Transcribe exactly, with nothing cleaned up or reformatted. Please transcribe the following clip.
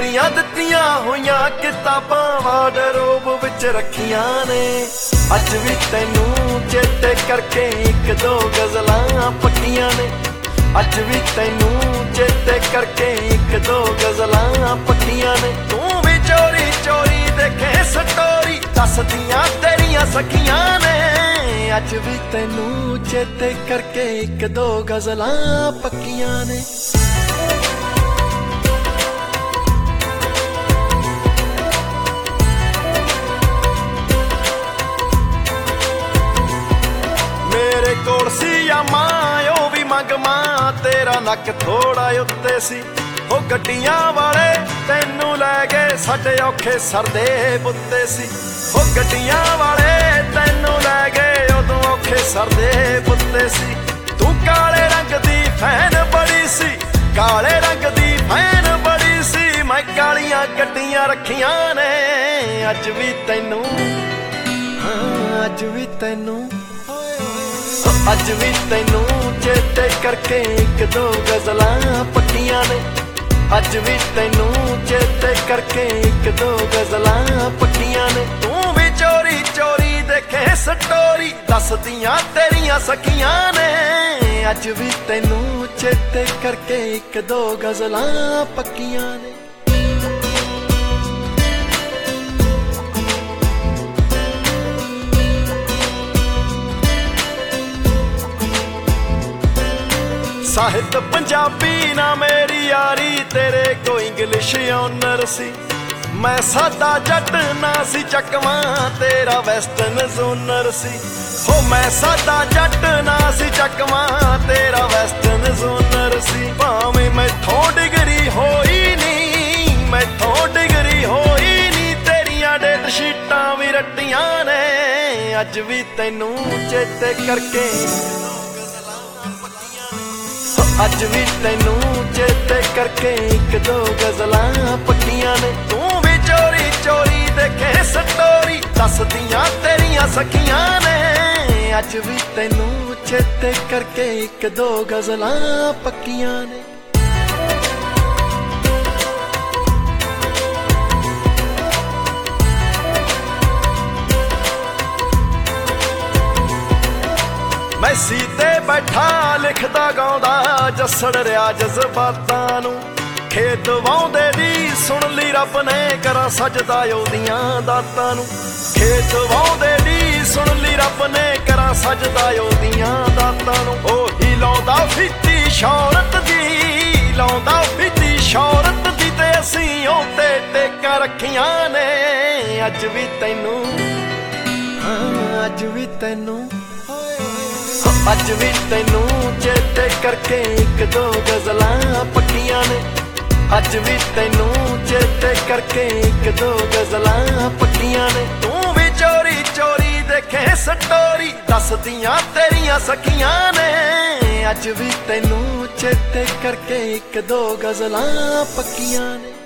तेरियां दित्तियां होइयां किताबां वार्डरोब विच रखियां ने। अज भी तैनू चेते करके एक दो गज़लां पक्कियां ने। अज भी तैनू चेते करके एक दो गज़लां पक्कियां ने। तू भी चोरी चोरी देखे स्टोरी दसदियां तेरियां सखियां ने। अज भी तैनू चेते करके एक दो गज़लां पक्कियां ने। मेरे कोल सी या मां ओ भी मंग मां तेरा नक थोड़ा उत्ते सी। हो गड्डियां वाले तैनू लै गए साडे औखे सरदे बुत्ते सी। हो गड्डियां वाले तैनू लै गए उदों औखे सरदे बुत्ते सी। तू काले रंग दी फैन बड़ी सी, काले रंग दी फैन बड़ी सी। मैं कालियां गड्डियां रखियां ने। अज भी तैनू हाँ अज भी तैनू अज भी तैनू चेते करके एक दो गज़लां पक्कियां ने। अज भी तैनू चेते करके एक दो गज़लां पक्कियां ने। तू भी चोरी चोरी देखे स्टोरी दसदियां तेरियां सखियां ने। अज भी तैनू चेते करके एक दो गज़लां पक्कियां ने। साहित्य पंजाबी ना मेरी यारी तेरे को इंग्लिश ऑनर सी। मैं सादा जट ना सी चकवा तेरा वेस्टर्न जोनर सी। हो मैं सादा जट ना सी चकवा तेरा वेस्टर्न जोनर सी। भावें मैथों डिग्री होई नी मैथों डिग्री होई नी तेरियां डेट शीटां भी रट्टियां ने। अज भी तैनू चेते करके अज भी तैनू चेते करके एक दो गज़लां पक्कियां ने। तू भी चोरी चोरी देखे स्टोरी दसदियां तेरियां सखियां ने। अज भी तैनू चेते करके एक दो गज़लां पक्कियां ने। मैं सीते बैठा लिखदा गाउंदा जसड़ रिया जज़बातां नूं। खेत वाउंदे दी सुन ली रब ने करा सजदा ओदियां दातां नूं। खेत वाउंदे दी सुन ली रब ने करा सजदा ओदियां दातां नूं। ओही लाउंदा फिती शौरत दी लाउंदा फिती शौरत दी ते असीं ओते टेकां रखियां ने। अज भी तैनू हाँ अज भी तैनू अज भी तैनू चेते करके एक दो गज़लां पक्कियां ने। अज भी तैनू चेते करके एक दो गज़लां पक्कियां ने। तू भी चोरी चोरी देखे स्टोरी दसदियां तेरियां सखियां ने। अज भी तैनू चेते करके एक दो गज़लां पक्कियां ने।